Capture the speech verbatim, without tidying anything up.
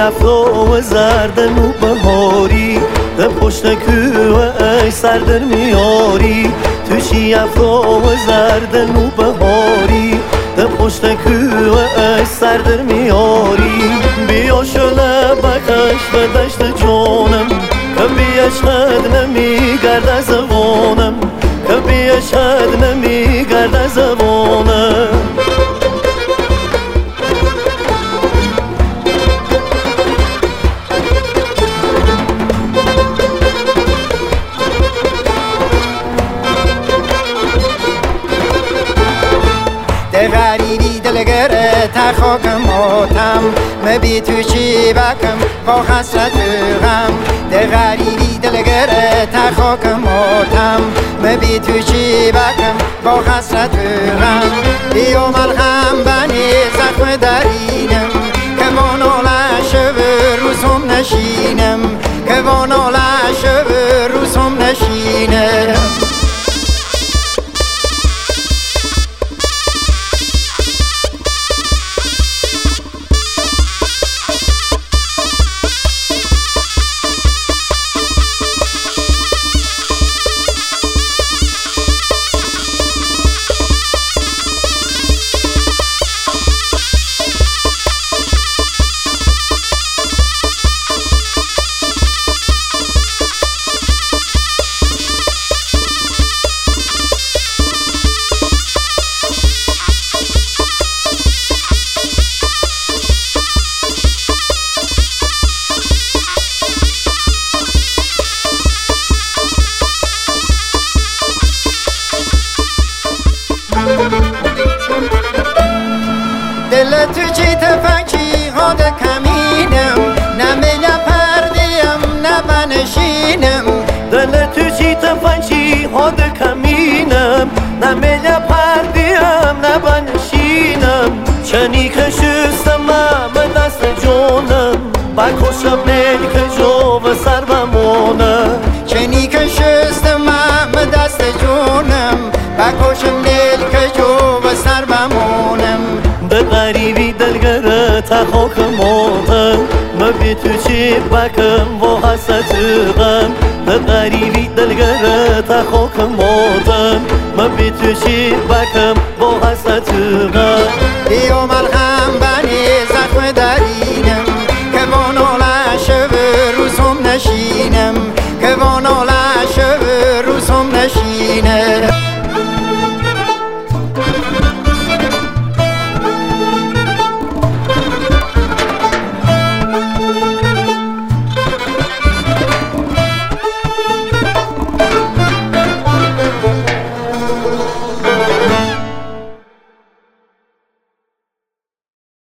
افرا و زردن و بهاری ده پشت کوه ای سردر میاری تو چی افرا و زردن و بهاری ده پشت کوه ای سردر میاری بیا شله بکش به دشت جانم که بیشهد نمیگرد زبانم که بیشهد نمیگرد زبانم ده غریبی دلگره تا خاک ماتم مبی تو چی بکم با خسرت و غم ده غریبی دلگره تا خاک ماتم مبی تو چی بکم با خسرت و غم بیا ملغم بنی زخم درینم که وانالش و روزم نشینم که وانالش و روزم نشینم دل تو چی تفنگی هاد کمینم نمیل پردیم نبنشینم دل تو چی تفنگی هاد کمینم نمیل پردیم نبنشینم چنی که شستم من دست جانم بکشم نیل که جو و سر بمانم چنی که شستم من دست جانم بکشم نیل که جو و سر بمانم به غریبی دلگره تا خاک ماتم مبی تو چی بکم و حسد غم به غریبی دلگره تا خاک ماتم مبی تو چی بکم و حسد غم بیا ملغم